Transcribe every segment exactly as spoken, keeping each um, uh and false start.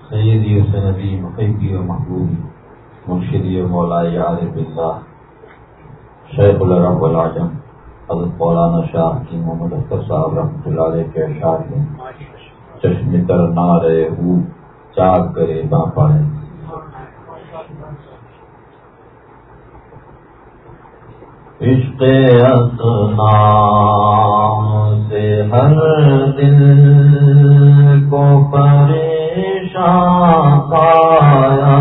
سیدی و سندی محبی و محبوبی مرشدی و مولائی عارف اللہ شیخ العرب والعجم حضرت مولانا شاہ حکیم محمد اختر صاحب رحمۃ اللہ علیہ کے ارشاد ہیں، چشم تر نہ رہے ہو چاک کرے نہ پائے. عشق اصنام سے ہر دل کو پریشان پایا.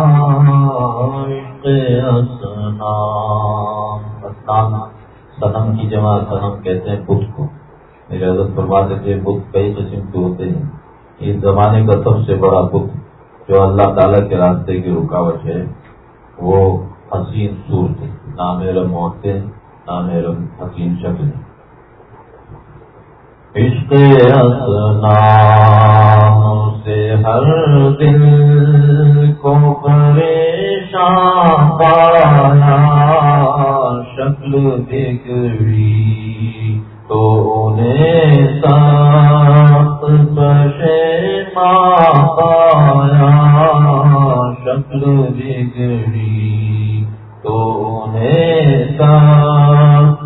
عشق اصنام، اصنام صنم کی جمع صنم کہتے ہیں بت کو. میرے حضرت فرماتے تھے بت کئی قسم کے ہوتے ہیں. اس زمانے کا سب سے بڑا بت جو اللہ تعالیٰ کے راستے کی رکاوٹ ہے وہ حسین صورت ہے، نامحرم عورتیں، نامحرم حسین شکل. عشق اصنام سے ہر دل کو پریشان پایا. شکل بگڑی تو انہیں سخت پشیمان پایا. شکل بگڑی تو انہیں سخت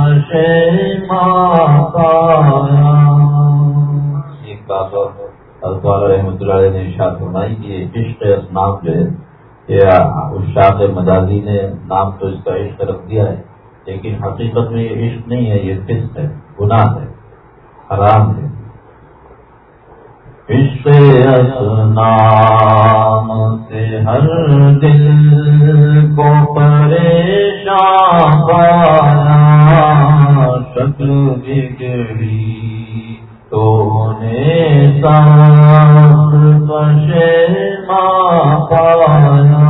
پشیمان پایا. ایک بات اور حضرت والا رحمۃ اللہ علیہ نے ارشاد فرمائی کہ عشق اصنام جو ہے یہ اشاق مجازی نے نام تو اس کا عشق رکھ دیا ہے، لیکن حقیقت میں یہ عشق نہیں ہے، یہ فسق ہے، گناہ ہے، حرام ہے. عشق اصنام سے ہر دل کو پریشان پایا. شکل بگڑی تو انہیں سخت پشیمان پایا.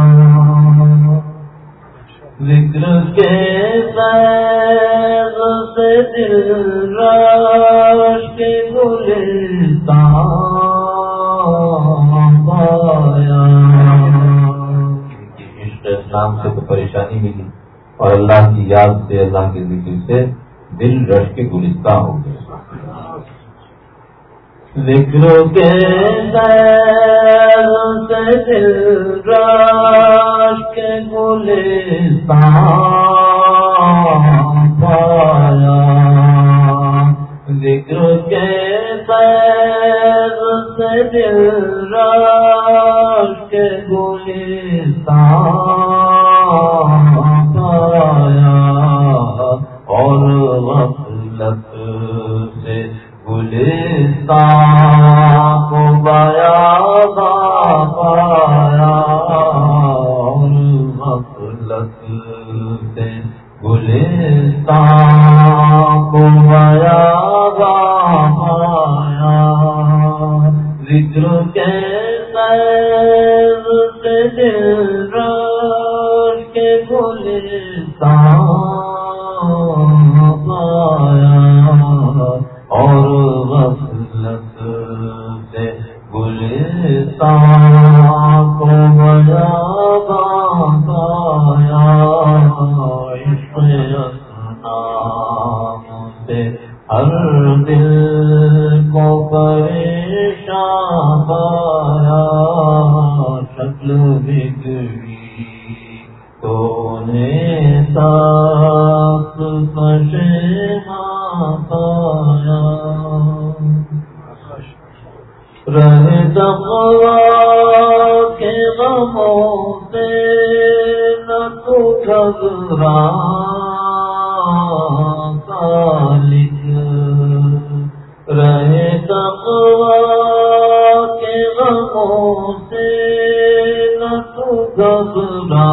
ذکر کے فیض سے دل رش کے گلستان پایا. عشق اسلام سے تو پریشانی ملی اور اللہ کی یاد سے، اللہ کے ذکر سے دل رش کے گلستان ہو گئے. ذکر کے فیض سے دل رش کے گلستان پایا. ذکر کے فیض سے دل رش کے گلستان پایا. اور غفلت سے گلستان کو بیاض پایا. غفلت سے گلستان کو بیاض پایا. ذکر کے فیض سے دل رش کے گلستان پایا. اور غفلت سے گلستان کو بیاض پایا. عشق اصنام سے ہر دل کو پریشان پایا. شکل بگڑی تو انہیں سخت پشیمان پایا. رہے تقویٰ کے غموں سے نہ تو گھبرا سالک. رہے تقویٰ کے غموں سے نہ تو گھبرا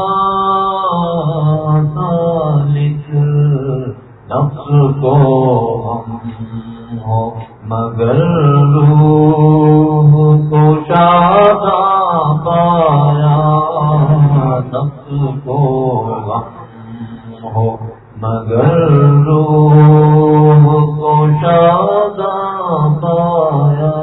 سالک. نفس کو ہم ہو مگر روح کو شاداں پایا. نفس کو غم ہو مگر روح کو شاداں پایا.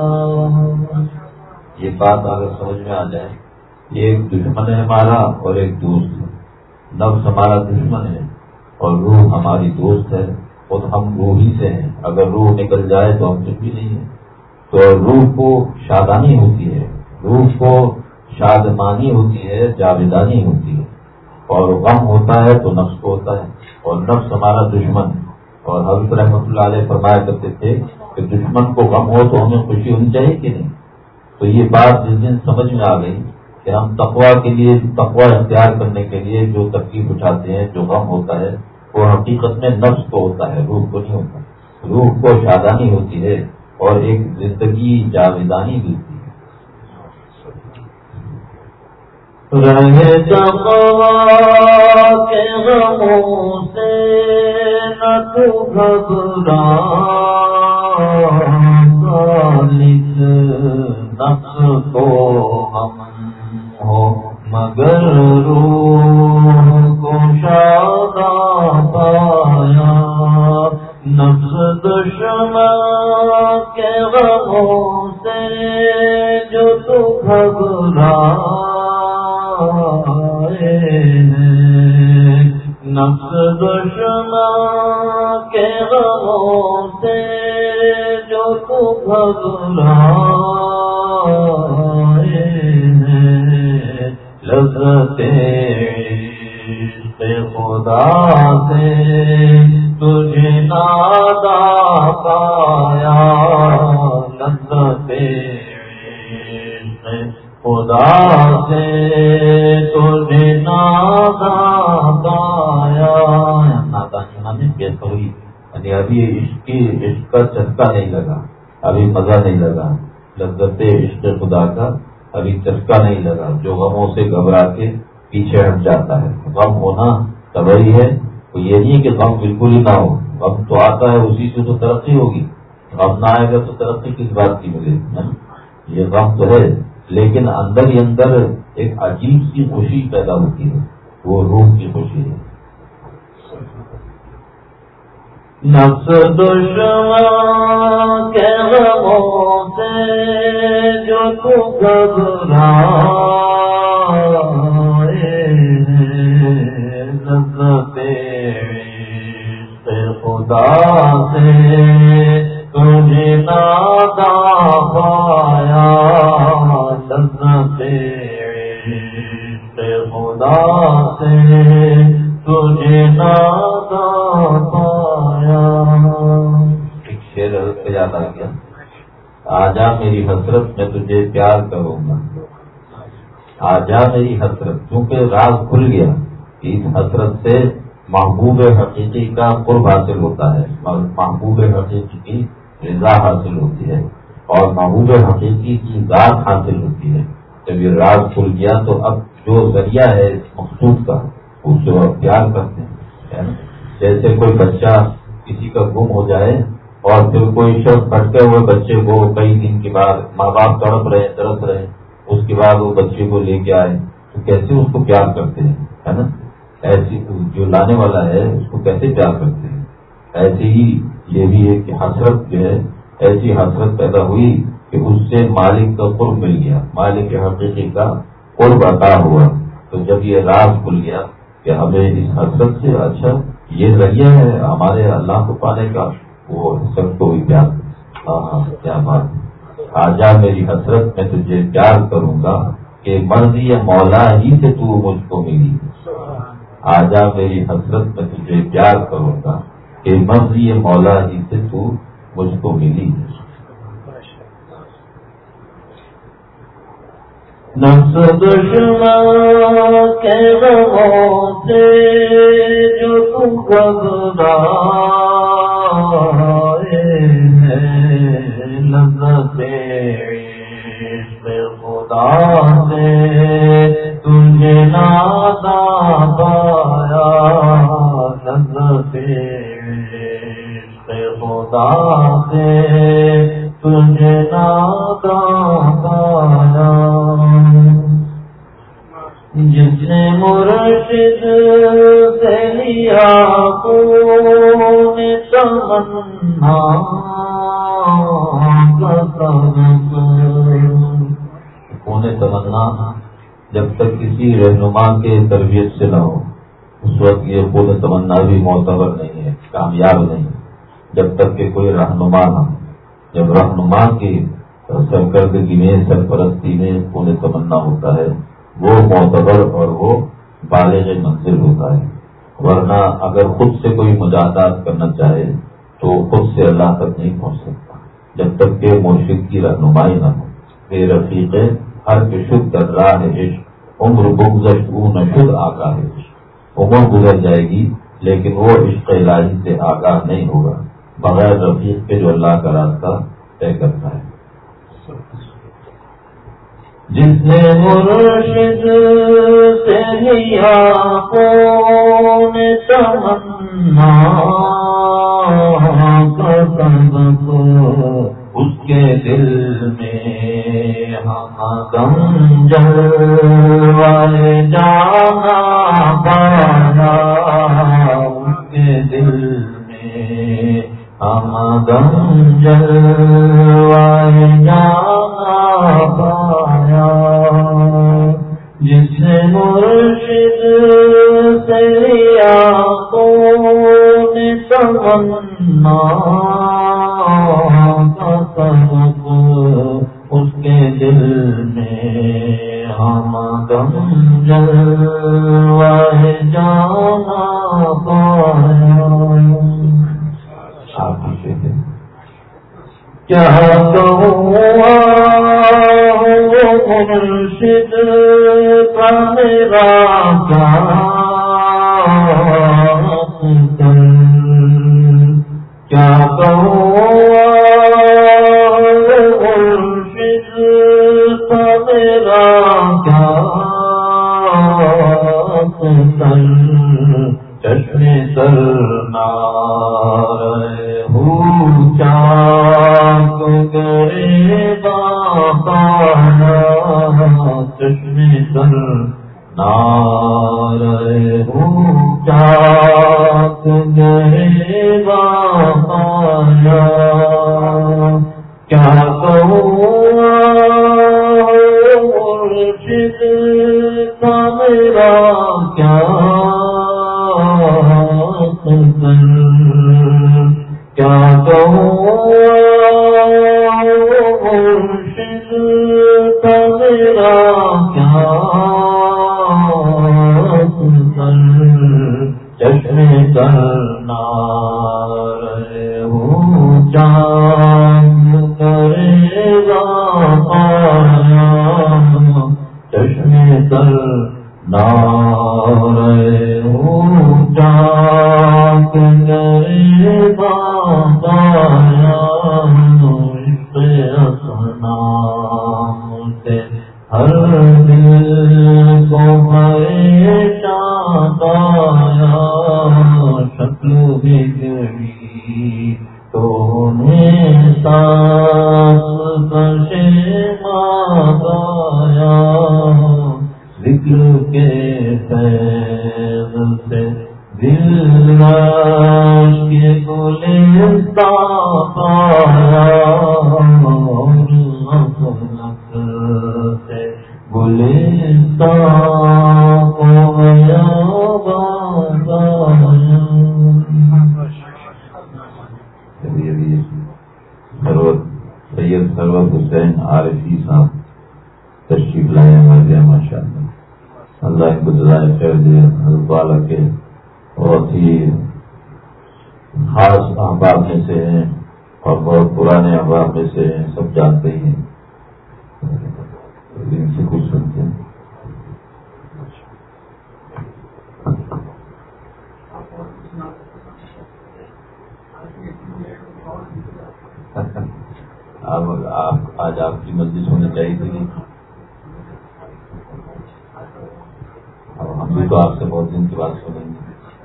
یہ بات اگر سمجھ میں آ جائے، یہ ایک دشمن ہے ہمارا اور ایک دوست ہے. نفس ہمارا دشمن ہے اور روح ہماری دوست ہے. اور ہم روح ہی سے ہیں، اگر روح نکل جائے تو ہم کچھ بھی نہیں ہیں. تو روح کو شادانی ہوتی ہے روح کو شادمانی ہوتی ہے، جاویدانی ہوتی ہے، اور غم ہوتا ہے تو نفس کو ہوتا ہے، اور نفس ہمارا دشمن ہے۔ اور حضرت رحمۃ اللہ علیہ فرمایا کرتے تھے کہ دشمن کو غم ہو تو ہمیں خوشی ہونی چاہیے کہ نہیں؟ تو یہ بات جس دن سمجھ میں آ گئی کہ ہم تقویٰ کے لیے، تقویٰ اختیار کرنے کے لیے جو تکلیف اٹھاتے ہیں، جو غم ہوتا ہے، وہ حقیقت میں نفس کو ہوتا ہے، روح کو نہیں ہوتا۔ روح کو شادانی ہوتی ہے اور ایک زندگی جاویدانی ملتی ہے۔ رہے تقویٰ کے غموں سے نہ تو گھبرا، خالق نفس کو ہم ہو مگر روح کو شاداں پایا، نفس دشمن کے غموں سے جو تو گھبرا، نفس دشمن کے غموں سے جو تو گھبرائے، لذت عشق خدا سے تجھے نادا پایا، لذت عشق خدا سے تجھے نادا پایا۔ نادانی بے خبری، یعنی ابھی عشق کی عشق کا چسکا نہیں لگا، ابھی مزہ نہیں لگا، لذت عشق خدا کا ابھی چسکا نہیں لگا، جو غموں سے گھبرا کے پیچھے ہٹ جاتا ہے۔ غم ہونا طبعی ہے، تو یہ نہیں کہ غم بالکل ہی نہ ہو، غم تو آتا ہے، اسی سے تو ترقی ہوگی، غم نہ آئے گا تو ترقی کس بات کی ملے گی؟ یہ غم تو ہے، لیکن اندر ہی اندر ایک عجیب سی خوشی پیدا ہوتی ہے، وہ روح کی خوشی ہے۔ نفس دشمن کے غموں سے جو تو گھبرائے، لذت عشق خدا سے تجھے نادا پایا، لذت عشق خدا سے تجھے نادا پایا۔ ایک شعر پہ یاد آ گیا، آجا میری حسرت میں تجھے پیار کروں گا، آجا میری حسرت، کیونکہ راز کھل گیا، اس حسرت سے محبوب حقیقی کا قرب حاصل ہوتا ہے، محبوب حقیقی کی رضا حاصل ہوتی ہے، اور محبوب حقیقی کی ذات حاصل ہوتی ہے۔ جب یہ راز کھل گیا تو اب جو ذریعہ ہے اس مقصود کا، اس سے وہ پیار کرتے ہیں۔ جیسے کوئی بچہ کسی کا گم ہو جائے اور پھر کوئی شخص بھٹکے ہوئے بچے کو کئی دن کے بعد ماں باپ تڑپ رہے تڑپ رہے اس کے بعد وہ بچے کو لے کے آئے تو کیسے اس کو پیار کرتے ہیں، ہے نا؟ ایسی جو لانے والا ہے اس کو کیسے پیار کرتے ہیں، ایسے ہی یہ بھی ہے کہ حسرت جو ہے، ایسی حسرت پیدا ہوئی کہ اس سے مالک کا قرب مل گیا، مالک حقیقی کا قرب عطا ہوا۔ تو جب یہ راز کھل گیا کہ ہمیں اس حسرت سے اچھا یہ ذریعہ ہے ہمارے اللہ کو پانے کا، وہ سب کو بھی پیار۔ ہاں ہاں کیا بات، آجا میری حسرت میں تجھے پیار کروں گا کہ مرضی مولا ہی سے تو مجھ کو ملی، آجا میری حسرت میں تجھے پیار کروں گا کہ مرضی مولا ہی سے تو مجھ کو ملی۔ نفس دشمن کے غموں سے جو تو گھبرائے، لذت عشق خدا سے تجھے نادا پایا، لذت عشق خدا سے تجھے نادا پایا۔ جس نے مرشد سے لیا خون تمنا خون تمنا، جب تک کسی رہنما کے تربیت سے نہ ہو اس وقت یہ خون تمنا بھی معتبر نہیں ہے، کامیاب نہیں، جب تک کہ کوئی رہنما نہ ہو۔ جب رہنما کی سرکردگی میں، سرپرستی میں انہیں تمنا ہوتا ہے، وہ معتبر اور وہ بالغ منزل ہوتا ہے. ورنہ اگر خود سے کوئی مجاہدات کرنا چاہے تو خود سے اللہ تک نہیں پہنچ سکتا جب تک کہ مرشد کی رہنمائی نہ ہو. بے رفیق ہر کے شد در راہ عشق، عمر بگذشت او نہ شد آگاہ عشق. عمر گزر جائے گی لیکن وہ عشق الہی سے آگاہ نہیں ہوگا بغیر رفیق کے جو اللہ کا راستہ طے کرتا ہے. جس نے مرشد سے لیا کون تمنا کا سبب، اس کے دل میں ہم جلوائے جانا پایا، اس کے دل میں ہم جلوائے جانا پایا. جس نے مرشد سے لیا کون تمنا کا سبب، اس کے دل میں ہم جلوائے جانا پایا. کیا کہوں مرشد کا میرا کیا کیا کہوں مرشد کا میرا کیا چشم سرنار ہوں چاک گرے باپایا، چشم سرنار ہوں چاک گرے باپایا. کیا کہوں مرشد کا میرا کیا کیا کہوں مرشد کا میرا کیا چشم سرنار ہوں چاند کرے گا پایا، چشم سرنار ہوں چاند کرے گا پایا. اس اسنام سے ہر دل کو پریشان پایا، شکل بگڑی تو نے سانس پشیمان پایا، ذکر کے فیض سے دل راش کے گلستان پایا، سے گلستان کو گیا بازایا. سید سرور حسین عارفی صاحب تشریف لائے ہمارے ماشاء اللہ. اللہ ان کو جزائے خیر دے. حضرت والا کے بہت ہی خاص احباب میں سے ہیں اور بہت پرانے احباب میں سے ہیں، سب جانتے ہی ہیں، ان سے کچھ سنتے ہیں. آپ آج آپ کی مجلس ہونی چاہیے تھی، ہم بھی تو آپ سے بہت دن کی بات سنیں گے.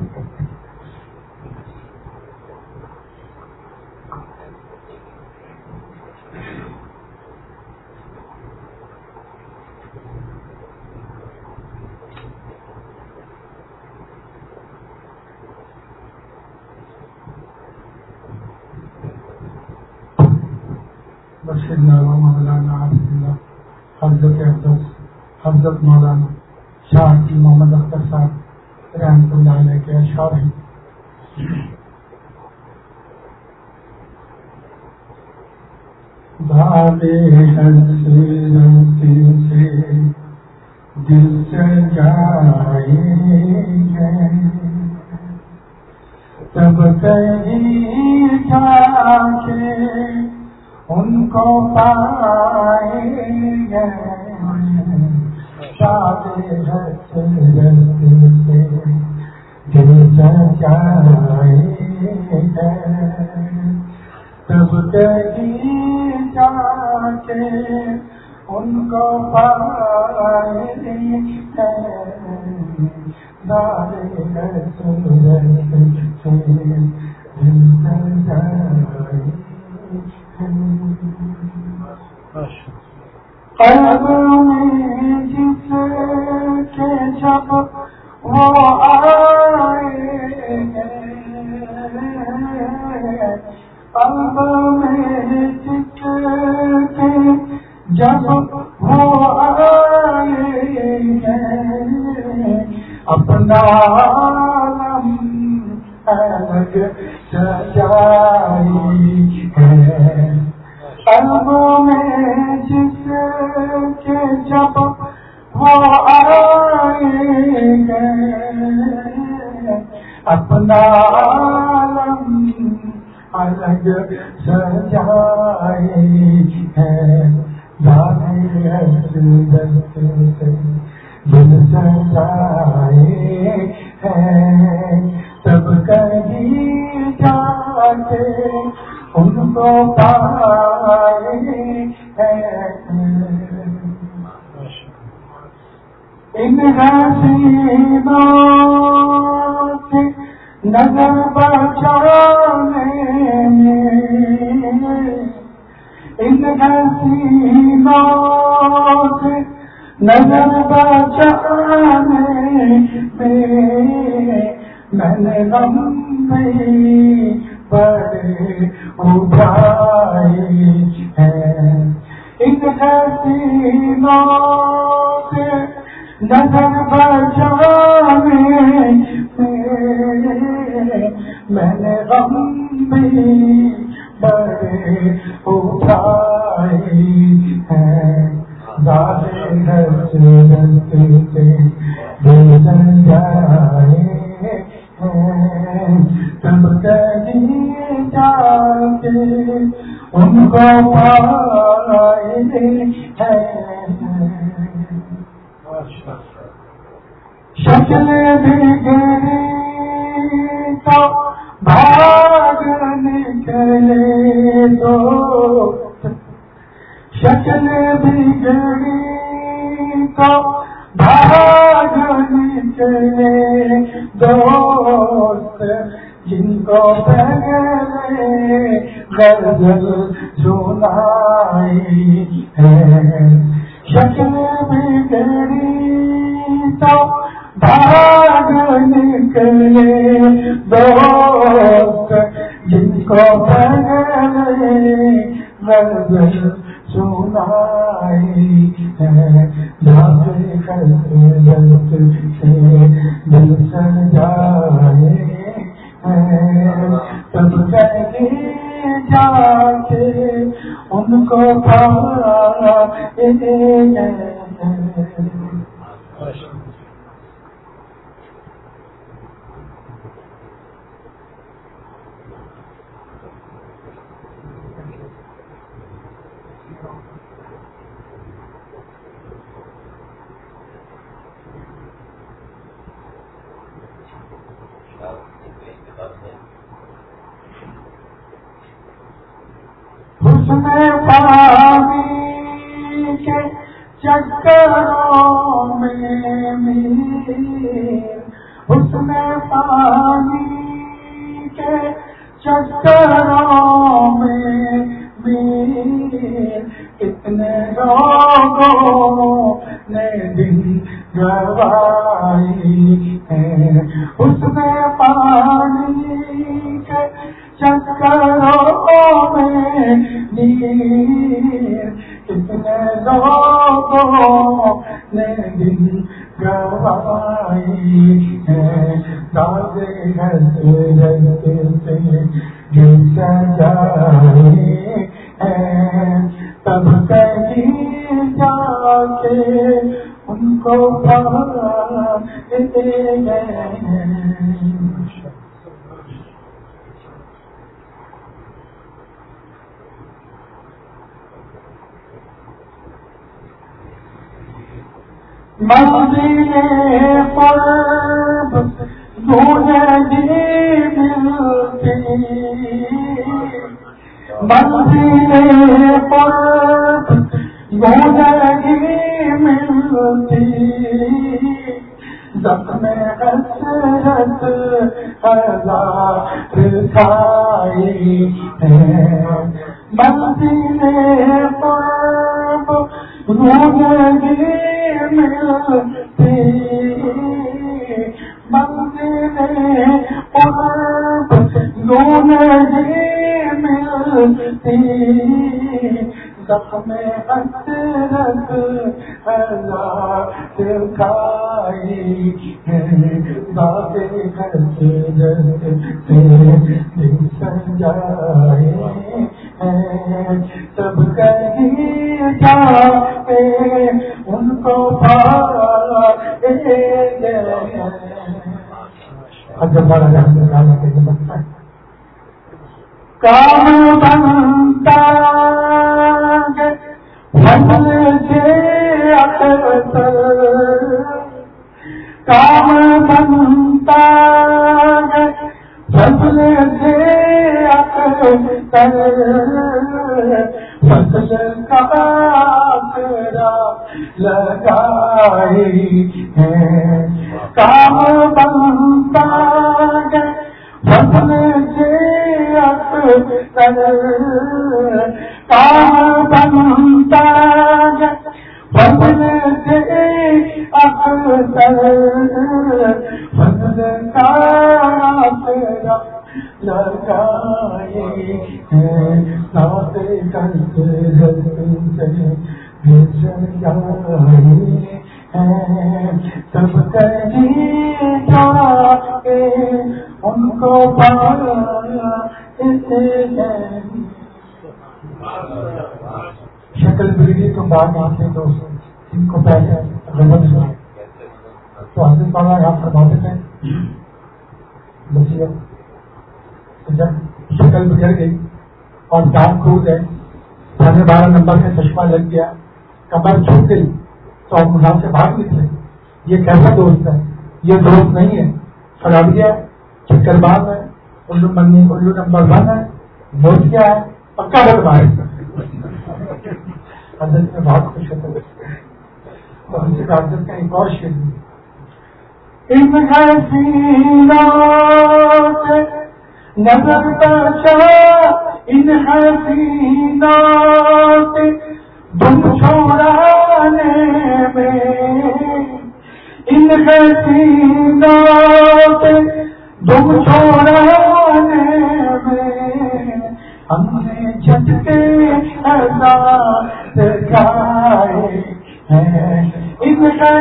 مولانا عبد اللہ حضرت حضرت حضرت مولانا شاہ کی محمد اختر صاحب رحمۃ اللہ علیہ کے اشعار ہیں. بابے حسرت سے دل سجائیں گے تب کہیں جا کے ان کو پائیں گے بابے حسرت سے دل سجائیں گے تب کہیں جا کے ان کو پائیں گے دارے حسرت سے دل سجائیں قلب میں جس کے جب وہ آئیں گے قلب میں جس کے جب وہ آئیں گے اپنا عالم الگ سجائی ہے قلب میں جس کے جب وہ آئیں گے اپنا عالم الگ سجائی ہے دارے حسرت سے دل سجائے ہیں تب کہیں جا کے ان کو پائیں ہیں ان حسینوں سے نظر بچانے میں ان حسینوں سے نظر بچانے میں میں نے غم بھی بڑے اٹھائے ہیں ان حسینوں سے نظر بچانے میں نے غم بھی بڑے اٹھائے ہیں دارے حسرت سے دل سجائے ہیں تب کہیں جا کے ان کو پائیں ہیں شکل بگڑی تو بھاگ نکلے تو شکل بگڑی تو بھاگ نکلے دوست جن کو پہلے غزل سنائی ہے شکل بگڑی تو بھاگ نکلے دوست جن کو پہلے غزل سنائی ہے دارے حسرت سے دل سجائے ہیں تب کہیں جا کے ان کو پائیں گے حسن پانی کے چکروں میں میر حسن پانی کے چکروں میں میر کتنے لوگوں نے دن گوائی ہے حسن پانی کے چکروں میں نیر کتنے لوگوں نے دن گوائی ہے دارے حسرت سے دل سجائے ہیں پائے منزل قرب زندگی ملتی منزل قرب زندگی ملتی زخم حسرت ہزار کھائی ہے منزل قرب زندگی ملتی منزل قرب زندگی ملتی زخم حسرت ہزار کھائی ہے داغ حسرت سے دل سجائے ہیں سب کہیں جا کے ان کو پائے گئے حضرت والا رحمۃ اللہ علیہ کے بنتا ہے کام بنتا فضل سے اکثر کام بنتا فضل سے اکثر فضل کا آسرا لگائے ہیں کام بنتا فضل سے اکثر کام بنتا فضل سے اکثر فضل کا آسرا لگائے ہیں ساتھ کرتے سب کہیں جا کے ان کو شکل بریڈی تو بعد آتے دوست ان کو پہلے غلط ہوا تو حضرت والا یہاں فرماتے تھے نصیحت جب شکل بگڑ گئی اور دانت کھل گئے ساڑھے بارہ نمبر کا چشمہ لگ گیا کمر چھوٹ گئی تو آپ وہاں سے بھاگ نکلے یہ کیسا دوست ہے یہ دوست نہیں ہے فراڈیا چکر باز ہے الو منی الو نمبر ون ہے دوست کیا ہے پکا بدماش حضرت میں بہت خوش ہوتا ہے تو ہم سے حضرت کا ایک اور شعر ان حسینات نظر بچا ان حسینات دم چھوڑانے میں ان حسینات دم چھوڑانے میں ہم نے جھٹکے ہزار کھائے ہیں ان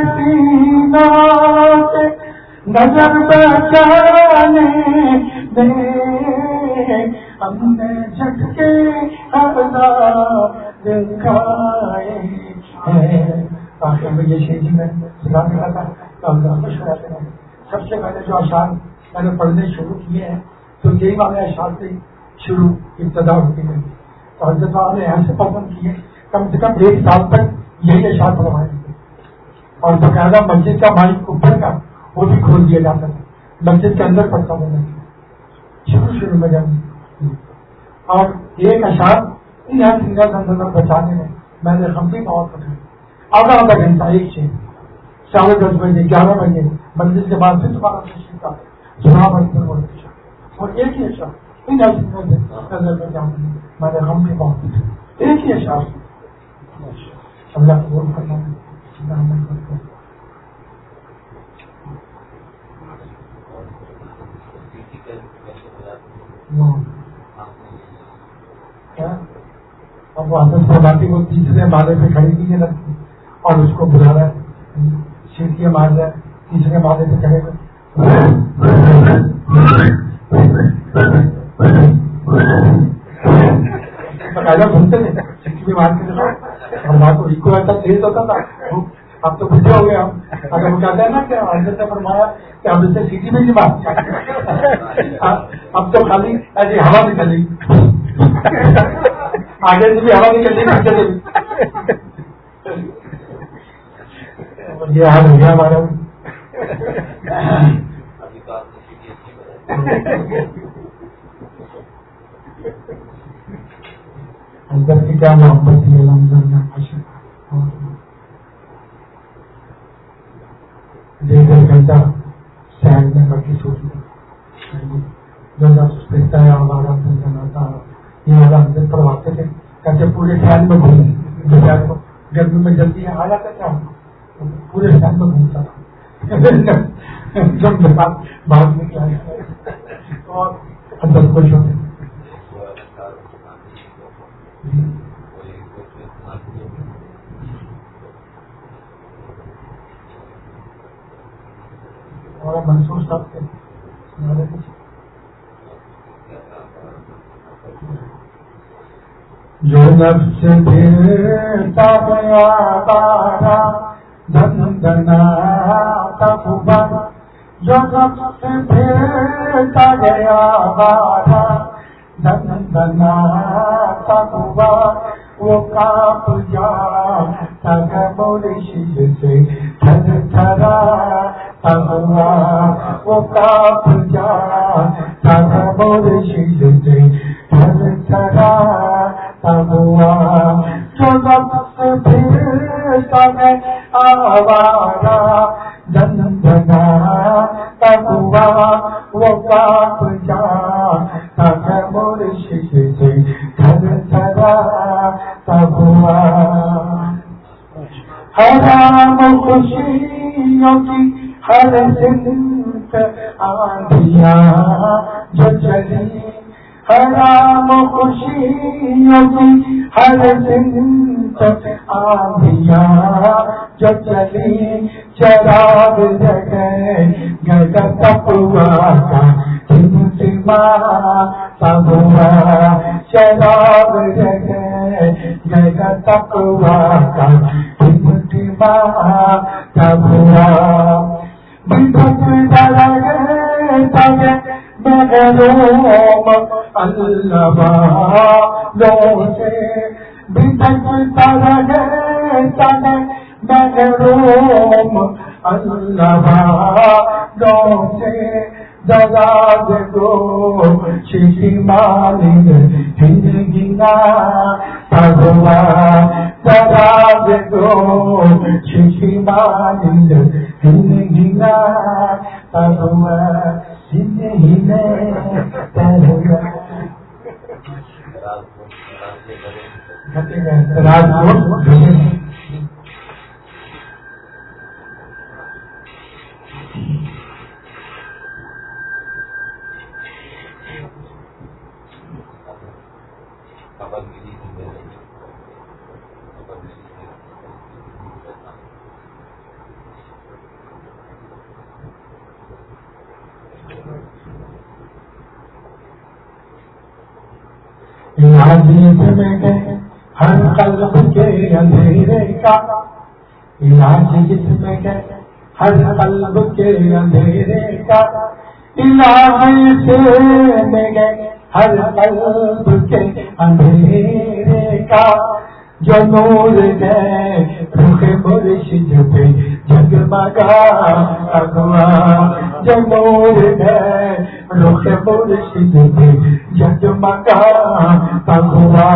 حسینات نظر بچانے میں ہم نے جھٹکے ہزار کھائے ہیں آخر میں یہ شہری میں سلام کہا تھا تو اللہ خوش ہو جاتے ہیں سب سے پہلے جو اشعار میں نے پڑھنے شروع کیے ہیں تو یہی والے اشعار سے شروع ابتدا ہوتی ہے تو حضرت صاحب نے ایسے پسند کیے کم سے کم ایک سال تک یہی اشعار پڑھوائے تھے اور باقاعدہ مسجد کا مائک اوپر کا وہ بھی کھول دیا جاتا تھا مسجد کے اندر پڑھتا ہوں میں شروع شروع میں جب اور ایک اشعار نظر بچانے میں میں نے ہم بھی بہت پڑھا آدھا آدھا گھنٹہ ایک چیز ساڑھے دس بجے گیارہ بجے منزل کے بعد پھر دوبارہ تشریف کا جناب اور ایک ہی اشعار ان نظر بچانے میں میں نے ہم بھی بہت پڑھا ایک ہی اشعار اللہ قبول کرنا اب وہ حضرت فرماتی وہ تیسرے مالے پہ کھڑی کی رکھتی اور اس کو بلا رہا ہے سیٹیاں مار رہا ہے تیسرے مالے پہ کھڑے ہوئے باقاعدہ سنتے تھے سیٹی مار کے اور وہاں تو ایکو ایسا تیز ہوتا تھا اب تو بجھے ہو گئے ہم. اگر وہ کہتے ہیں نا کہ حضرت نے فرمایا کہ اب اسے سیدھی میں نہیں بات, اب تو خالی ایسی ہوا بھی چلے گی, آگے سے بھی ہوا نہیں چلے گی, چلے گی. یہ حال ہو گیا ہمارا. اندر کی کیا محبت ہے ڈیڑھ ڈیڑھ گھنٹہ شہر میں کر کے سوچ دیکھتا ہے ہمارا بناتا یہ والا اندر پڑھواتے تھے کہتے پورے شہر میں گھومیں دوپہر کو گرمی میں جلدی آ جاتا تھا پورے شہر میں گھومتا تھا جب بعد میں کیا اور اندر خوش ہوتے. اور منصور صاحب کے جو نفس پھرتا گیا بارا دن دنا تخبا, جو نفس پھرتا گیا بارا دن دنا تخبا, وہ کاپ جا تک مرشد سے تھر تھرا تھرا, وہ کاپ جا تک مرشد سے تھر تھرا تھرا, جو نفس پھرتا ہے آوارا دن دنا تخبا, وہ کاپ جا تک مرشد سے تھر تھرا تھرا. حرام خوشیوں کی ہر سمت آندھیاں جو چلی, حرام خوشیوں کی ہر سمت آندھیاں جو چلی, چراغ جگہ گگا تقوا کا تمتما تبوا, چراغ جگہ گگا تقوا کا تمتما تبوا. بدھت درگے تگے محروم اللہ والوں سے, بدھت درگے تگے محروم اللہ والوں سے, دراز کو شکی مالک ہندگینا تھروا, دراز کو شکی مالک ہندگینا تھروا, زندگی میں تھروا. عزیز میں گئے ہر قلب کے اندھیرے کا, علاج جس میں گئے ہر قلب کے اندھیرے کا, علاج سے میں گئے ہر قلب کے اندھیرے کا, جو نور گئے رخ مرشد پہ جگمگا اگوا, جو نور گئے رخ مرشد پہ جگمگا اگوا.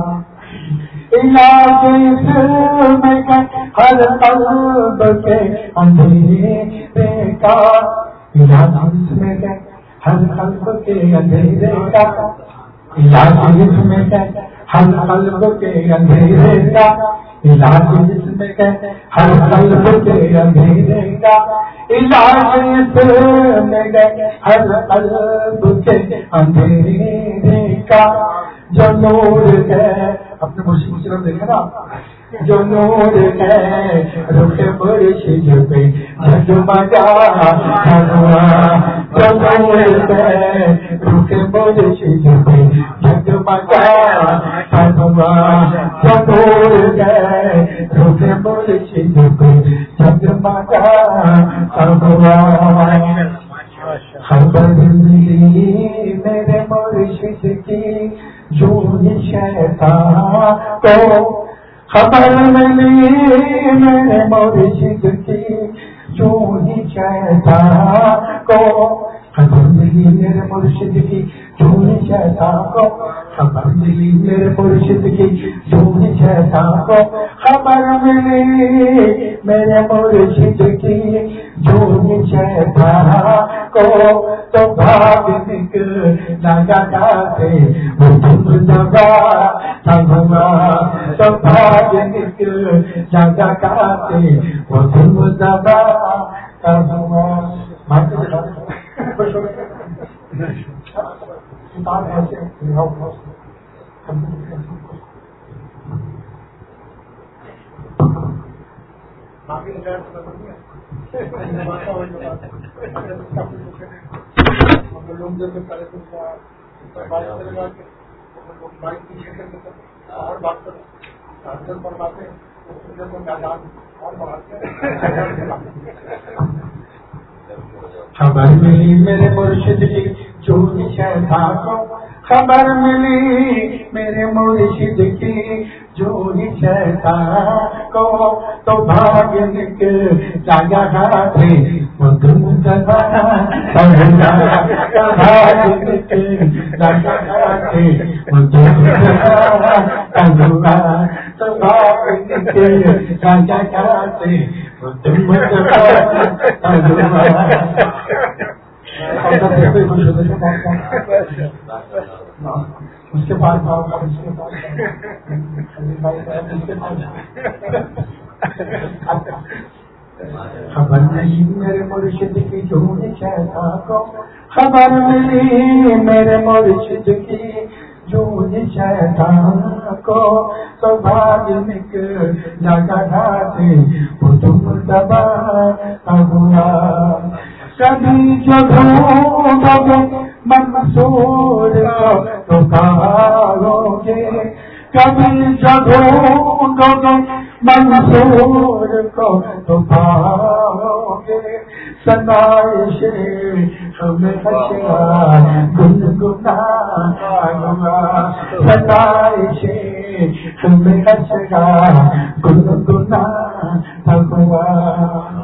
علاج میں گئے ہر قلب کے اندھیرے کا, علاج میں گئے ہر قلب کے اندھیرے کا, علاج میں گئے ہر قلب کے اندھیرے کا, علاج جس میں گئے ہر قلب کے اندھیرے کا, علاج میں گئے ہر قلب کے اندھیرے کا, جو نور گئے اپنے مرشد کی طرف دیکھیں نا, جو نور گئے رخ مرشد پہ جگمگا اگوا, جو نور گئے رخ مرشد پہ جگمگا اگوا, جو نور گئے میرے مرشد کو جگمگا ابروان خبر ملی میرے مرشد کی جھولی شیطان کو خبر ملی میرے مرشد کی جھولی شیطان کو خبر ملی میرے مرشد کی جھولی شیطان کو خبر ملی میرے مرشد کی جھولی شیطان کو خبر ملی میرے مرشد کی جھولی شیطان کو تو بھاگ نکل لگا جاتے وہ تم دبا تھا تو بھاگ نکل لگا جاتے وہ تم دبا خبر ملی میرے مرشد کی جھولی شیطان کو خبر ملی میرے مرشد کی جھولی شیطان کو تو بھاگ نکل جاگا تھے وہ تم دبا بھاگ نکل جاگا تھے وہ تم دبا تو بھاگ نکل جاگا تھے وہ تم اس کے بعد خبر نہیں میرے مرشد کی جھولی شیطان کو خبر ملی میرے مرشد کی جھولی شیطان کو تو بھاگ نکل جگہ ڈھاتے وہ تم دبا ابھا کبھی جو ڈھونڈو گے منصور کو پکارو گے کبھی جو ڈھونڈو گے منصور کو پکارو گے سنائش ہمیں حشر گنگنا سنائش ہمیں حشر گنگنا بھگوان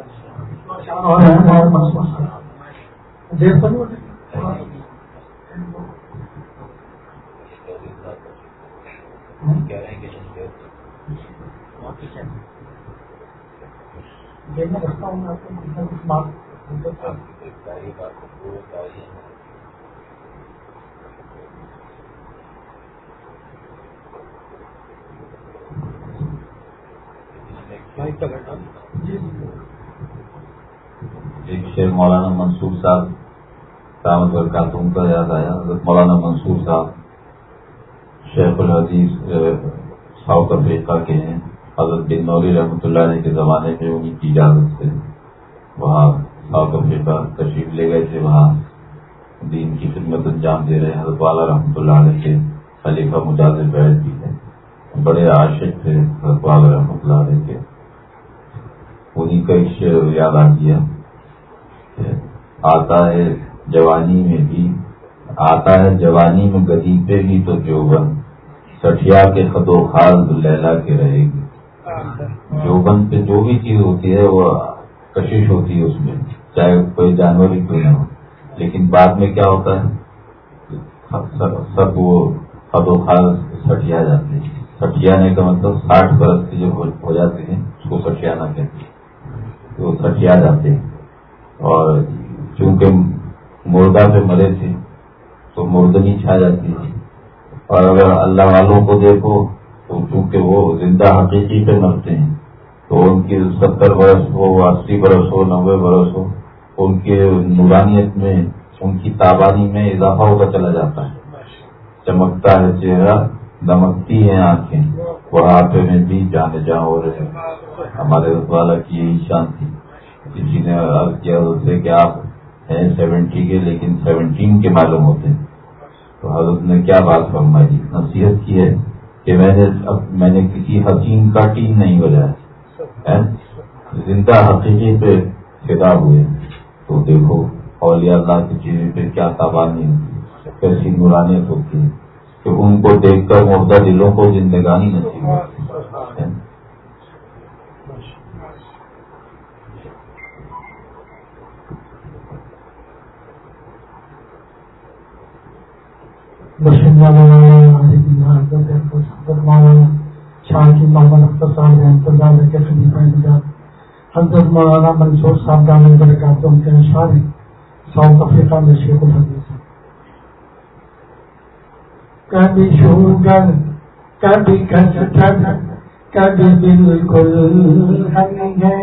دیر تو دیکھنا رکھتا ہوں میں ایک شعر مولانا منصور صاحب دامت برکاتہم کا یاد آیا. حضرت مولانا منصور صاحب شیخ الحدیث ساؤتھ افریقہ کے ہیں. حضرت بن نوری رحمۃ اللہ علیہ کے زمانے میں انہیں کی اجازت سے وہاں ساؤتھ افریقہ تشریف لے گئے تھے. وہاں دین کی خدمت انجام دے رہے. حضرت والا رحمۃ اللہ علیہ کے خلیفہ مجاز بیعت بھی ہیں. بڑے عاشق تھے حضرت والا رحمۃ اللہ علیہ کے. انہیں کا ایک شعر یاد آ گیا. آتا ہے جوانی میں بھی آتا ہے جوانی میں گدی پہ بھی تو جوبن سٹھیا کے خد و خال لیلا کے رہے گی. جوبن پہ جو بھی چیز ہوتی ہے وہ کشش ہوتی ہے اس میں, چاہے کوئی جانور ہی کیوں نہ ہو, لیکن بعد میں کیا ہوتا ہے سب وہ خد و خال سٹھیا جاتے ہیں. سٹھیانے کا مطلب ساٹھ برس کے جو ہو جاتے ہیں اس کو سٹھیانا کہتے ہیں. وہ سٹھیا جاتے ہیں. اور چونکہ مردہ پہ مرے تھے تو مردنی چھا جاتی ہے. اور اگر اللہ والوں کو دیکھو تو چونکہ وہ زندہ حقیقی پہ مرتے ہیں تو ان کی ستر برس ہو, اسی برس ہو, نوے برس ہو, ان کے نورانیت میں, ان کی تابانی میں اضافہ ہوتا چلا جاتا ہے. چمکتا ہے چہرہ, دمکتی ہیں آنکھیں, بڑھاپے میں بھی جان جاں ہو رہے. ہمارے والا کی یہی شان تھی. کسی نے عرض کیا اس سے کہ آپ ہیں سیونٹی کے لیکن سیونٹین کے معلوم ہوتے ہیں. تو حضرت نے کیا بات فرمائی, نصیحت کی ہے کہ میں نے اب میں نے کسی حسین کا ٹیم نہیں بجایا، زندہ حقیقی پہ خطاب ہوئے. تو دیکھو اولیاء اللہ کی چیزوں پہ کیا تابانی ہوتی، کیسی نورانیت ہوتی ہے کہ ان کو دیکھ کر مردہ دلوں کو زندگانی نصیب ہوتی ہے. شاہی محمد اختر صاحب انتظار کے خلیفہ انتظار حضرت مولانا منصور صاحب دامن برکاتہ ان کے اشعار ہیں. ساؤتھ افریقہ میں شیخ الحدیث. کبھی شوگر کبھی کسٹر کبھی بالکل ہنی ہے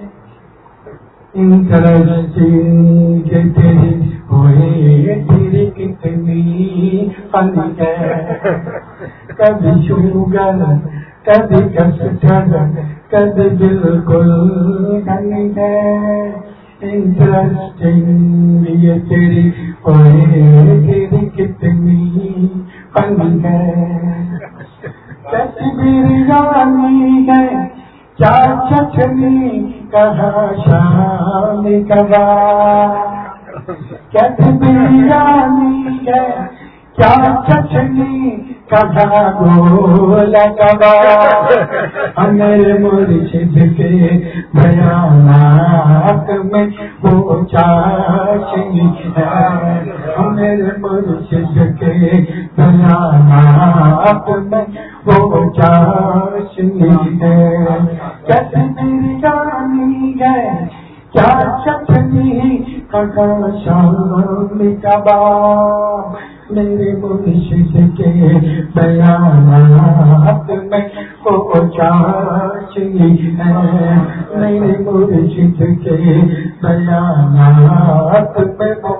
انٹرسٹنگ تیری ہوئے تیری کتنی فنی ہے. کبھی شوگر کبھی کسٹر کبھی بالکل ہنی ہے انٹرسٹنگ یہ تیری ہوئے تیری کتنی فنی ہے. کیسی بریانی ہے کیا چٹنی کہاں شام کباب. کیسی بریانی ہے کیا چٹنی کہاں گول کباب. میرے مرشد کے بیانات میں وہ چاشنی ہے. میرے مرشد کے بیانات میں وہ چاشنی ہے. کیسی بریانی ہے کیا چٹنی کہاں شام کباب. میرے مرشد کے بیانات میں وہ چاشنی ہے. میرے مرشد کے بیانات میں وہ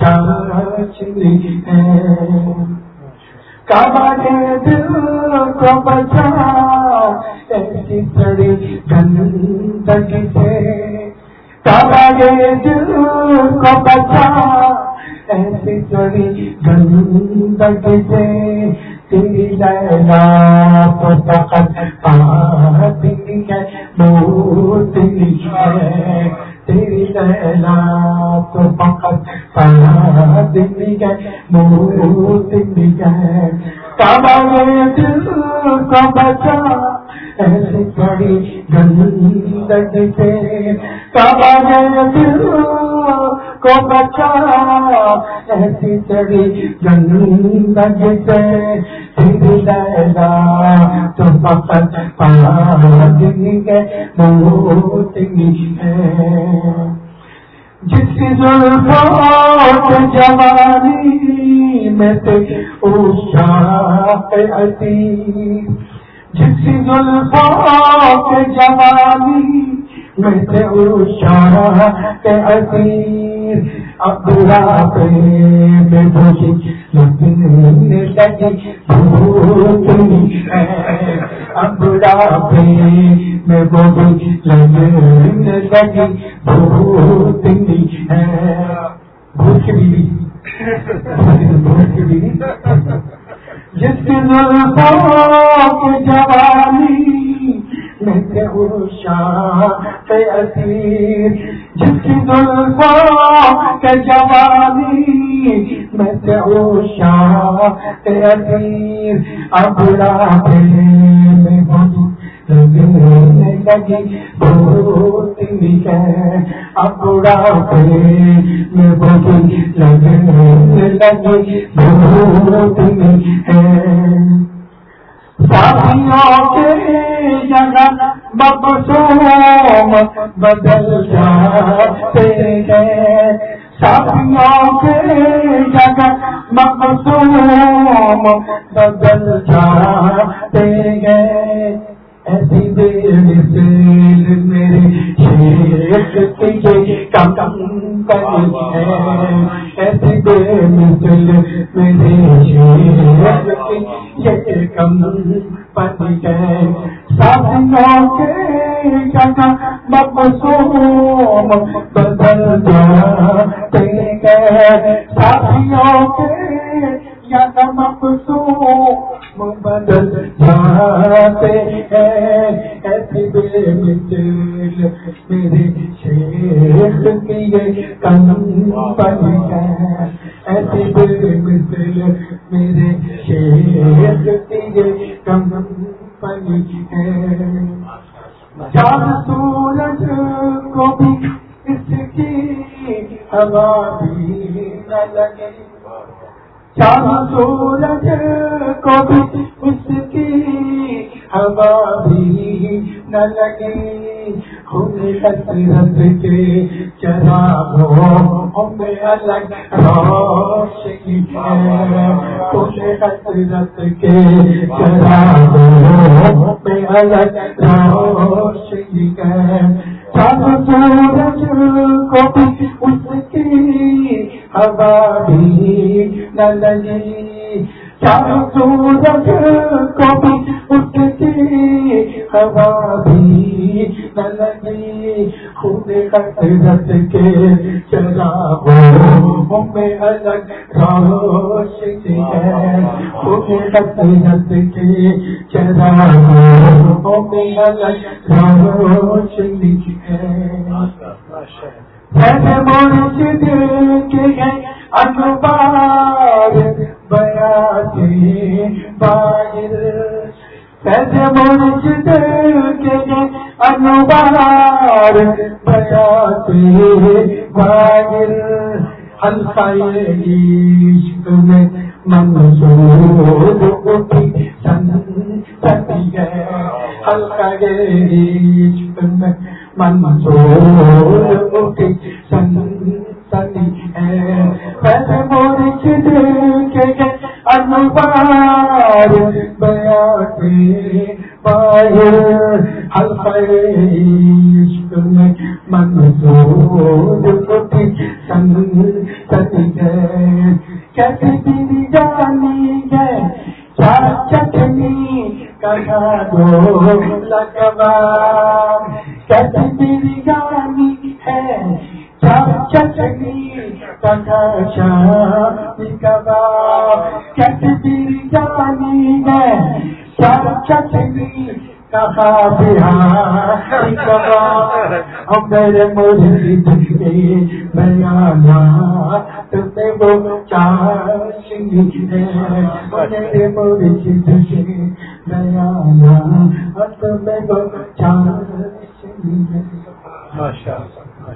چاشنی ہے. کعبہ کے دل کو بچا ایسی سڑی گندگی سے. کعبہ کے دل کو بچا ایسی سڑی گندگی سے. تیری لیلا تو فقط پاتی ہے موتی ہے. تیری لیلا تو فقط پاتی ہے موتی ہے. کعبہ کے دل کو بچا ایسی بڑی گندگی سے. کعبہ کے دل کو بچا ایسی بڑی گندگی سے. تیری لیلا تو فقط پاتی ہے موتی ہے. جس کی زلفوں کے جوانی میں تھے عشاق عزیز. جس کی زلفوں کے جوانی میں تھے عشاق عزیز. اب راتے میں بھولی لگنے لگی بھولی ہے. اب راتے میں بھولی لگنے لگی بھولی ہے. بھوک بھی بھوک بھی جس کی زلفوں کی جوانی میں تھے عشاق اسیر. جس کی زلفوں کی جوانی میں تھے عشاق اسیر. اب راتے میں بھولی لگنے لگی بھولی ہے. اب راتے میں بھولی لگنے لگی بھولی ہے. ساتھیوں کے جگہ مقصوم بدل جاتے ہیں. ساتھیوں کے جگہ مقصوم بدل جاتے ہیں. ایسی بے مثل میرے شیخ کی کم پنی ہے. ایسی بے مثل میرے شیخ کی یہ کم پنی ہے. ساتھیوں کے جگہ مقصوم بدل جاتے ہیں. ساتھیوں کے جگہ مقصوم بدل جاتے جاتے ہیں ایسی بے مثل میرے شیخ کی یہ کمپنی ہے، ایسی بے مثل میرے شیخ کی یہ کمپنی ہے۔ چاند سورج کو بھی اس کی ہوا بھی نہ لگے، چاند سورج کو بھی اس کی ہوا بھی نہ لگے، خود حسرت کے چراغوں میں الگ روشنی ہے، خود حسرت کے چراغوں میں الگ روشنی ہے۔ چاند سورج کو بھی اس کی ہوا بھی نہ لگی، چاند سورج کو بھی اس کی ہوا بھی نہ لگی، خود حسرت کے چراغوں میں الگ روشنی ہے، خود حسرت کے چراغوں میں الگ روشنی ہے۔ ہے مرشد کے انوار بیاتے باہر، ہے مرشد کے انوار بیاتے باہر، حلقہ عشق میں منصور اٹھی سنسنی ہے، حلقہ عشق میں منصور اٹھی سنسنی ہے، ہے مرشد کے انوار بیاتے باہر، حلقہ عشق میں منصور اٹھی سنسنی ہے۔ کیسی دل جانی ہے کیا چٹنی کہاں دو لگوا، کیسی دل جانی ہے کیا چٹنی کہاں شامی کباب، کیسی دل جانی ہے کیا چٹنی کہاں بہاری کباب، ہم میرے مرشد کے بیانات میں وہ چاشنی ہے، میرے مرشد کے بیانات میں وہ چاشنی ہے۔ ماشاء اللہ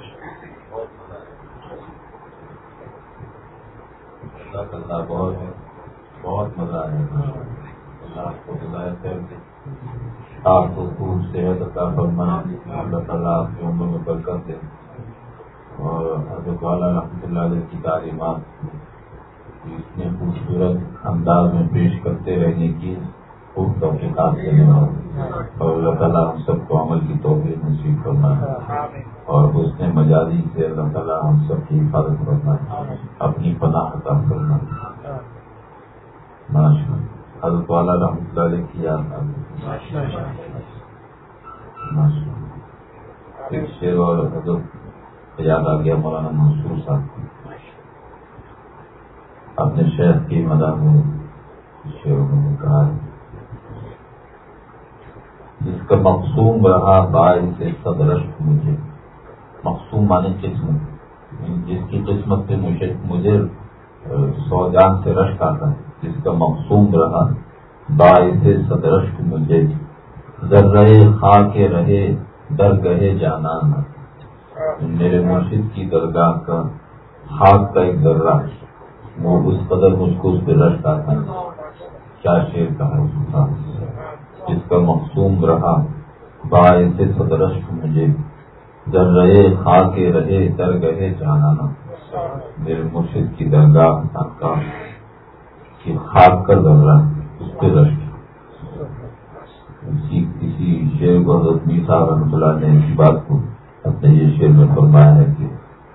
اللہ بہت بہت مزہ آیا، اللہ آپ کو ہدایت کر دے، آپ کو خوب صحت عطا فرمائے، اللہ تعالیٰ آپ کی عمر میں برکت دے، اور حضرت والا رحمۃ اللہ علیہ کی تعلیمات اس نے خوبصورت انداز میں پیش کرتے رہنے کی خوب توفیقات دینے والے، اور اللہ تعالیٰ ہم سب کو عمل کی توفیق نصیب فرمائے، اور اس نے مجازی سے اللہ تعالیٰ ہم سب کی حفاظت فرمائے، اپنی پناہ عطا فرمائے۔ ماشاء اللہ، حضرت والا رحمۃ اللہ علیہ کی یاد ایک شعر اور حضرت یاد آ گیا، مولانا منصور صاحب اپنے شیخ کی مدح میں شعر نے کہا ہے، جس کا مقصوم رہا باعث سے صدرشت مجھے، مقصوم مانے قسمت، جس کی قسمت سے مجھے مجھے سو جان سے رشک آتا ہے، جس کا مقصوم رہا باعث صدرشت مجھے، ذرہ خاک رہے در گہے جانان، میرے مرشد کی درگاہ کا خاک کا ایک ذرہ وہ اس قدر مجھ کو اس پہ رشک آتا ہے۔ کیا شعر کہا، جس کا مقصوم رہا باعث صدرشت مجھے، ذرہ خاک رہے در گہے جانانا، میرے مرشد کی درگاہ کا کہ خاک کا ذرہ اس پہ رشک۔ اسی کسی شعر کو حضرت میر صاحب رحمۃ اللہ نے اس بات کو اپنے یہ شعر میں فرمایا ہے کہ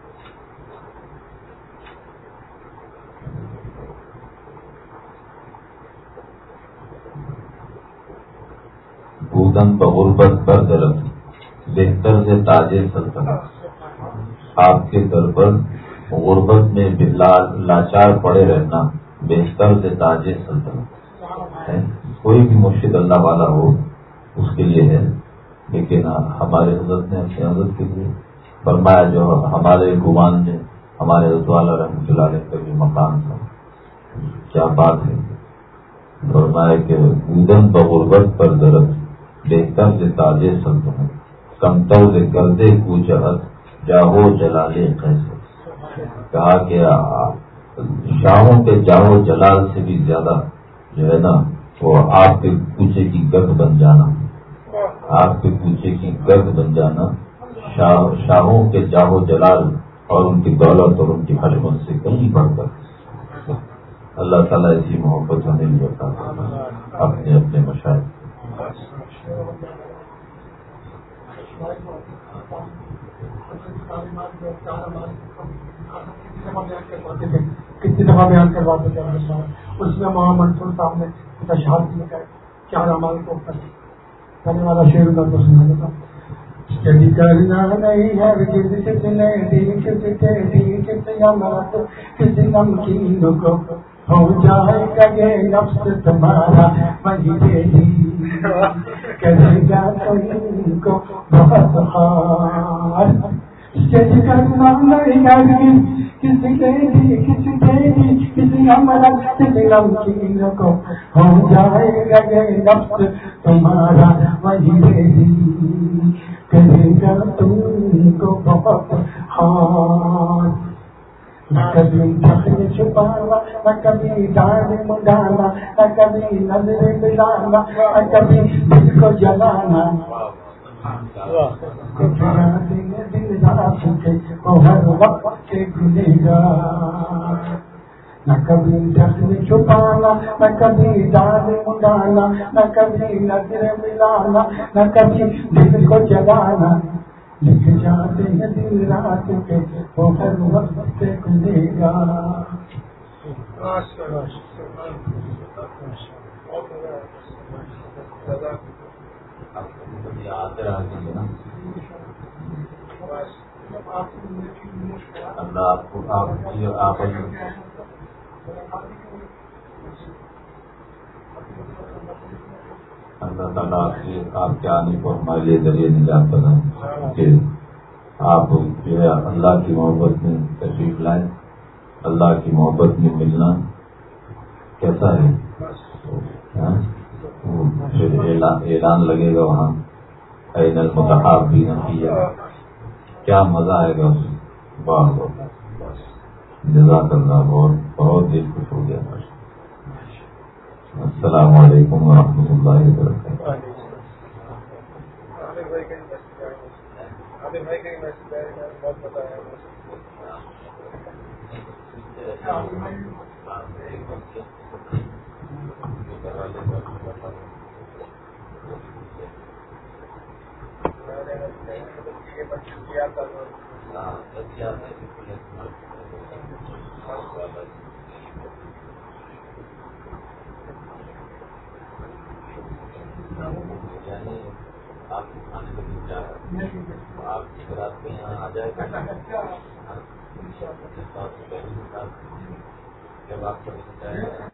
بودن بغربت پر درخت بہتر سے تاج سلطنت، آپ کے در پر غربت میں لاچار پڑے رہنا بہتر سے تاج سلطنت ہے۔ کوئی بھی مرشد اللہ والا ہو اس کے لیے ہے، لیکن ہمارے حضرت نے اپنے حضرت کے لیے فرمایا، جو ہمارے گمان نے ہمارے حضرت والا رحمۃ اللہ علیہ کا بھی مکان تھا، کیا بات ہے، فرمایا کہ ادن بغربت پر درد بہتر سے تاجے سلطنت کمتر سے گردے کو جہت جاہو جلالے کیسے، کہا کہ شاہوں کے جاہو جلال سے بھی زیادہ جو ہے نا وہ آپ کے کوچے کی گرد بن جانا، آپ کے کوچے کی گرد بن جانا شاہ شاہوں کے جاہو جلال اور ان کی دولت اور ان کی حشمت سے کہیں بڑھ کر۔ اللہ تعالیٰ ایسی محبت ہمیں بھی عطا فرمائے اپنے اپنے مشاہد۔ کتنی دفعہ بیان کرواتے تھے اس میں محمد منصور صاحب نے اشعار کیا ہے، چار اعمال کو کرنے والا شعر کا تو سنا دیتا ہوں۔ اسٹڈی کرنا نہیں ہے کتنے کسی امرت کسی نمکین کو ہو جائے گا یہ نفس تمہارا وہی ریلی کرے گا تم کو بہت خار۔ اسٹڈی کرنا نہیں ہے کسی کے بھی کسی کے بھی کسی امرت کسی نمکین کو ہو جائے گا یہ نفس تمہارا وہی ریلی کرے گا تم کو بہت ہار۔ نہ کبھی ڈھکنے چھپانا، نہ کبھی ڈانٹ منڈانا، نہ کبھی نظر ملانا، نہ کبھی دل کو جلانا، دل رات کے وہ ہر وقت کے گنہگار۔ نہ کبھی ڈھکنے چھپانا، نہ کبھی ڈانٹ منڈانا، نہ کبھی نظر ملانا، نہ کبھی دل کو جلانا، لکھ جاتے ہیں دن رات کے وہ ہر وقت کے گنہگار۔ اللہ آپ کو آپ آپ اللہ تعالیٰ آپ کے آنے کو ہمارے لیے ذریعے نجات بنائیں کہ آپ جو ہے اللہ کی محبت میں تشریف لائیں۔ اللہ کی محبت میں ملنا کیسا ہے، پھر اعلان لگے گا وہاں این المتحابین فیہ، کیا مزہ آئے گا اس میں۔ واہ جزاک اللہ، بہت بہت دل خوش ہو گیا۔ السلام علیکم ورحمۃ اللہ وبرکاتہ۔ آپ کھانے کو آپ رات میں یہاں آ جائے گا جب آپ